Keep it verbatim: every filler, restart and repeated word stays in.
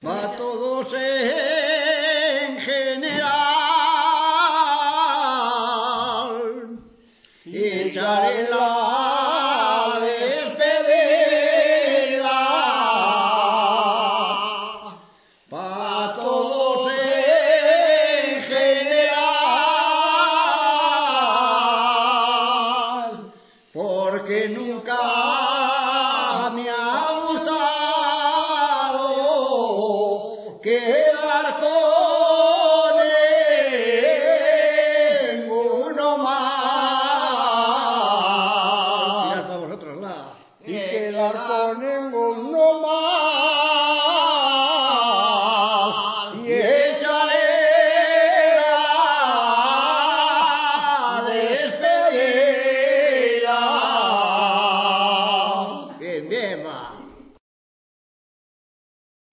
para todos en general, y echaré la despedida para todos en general, porque nunca me ha gustado quedar con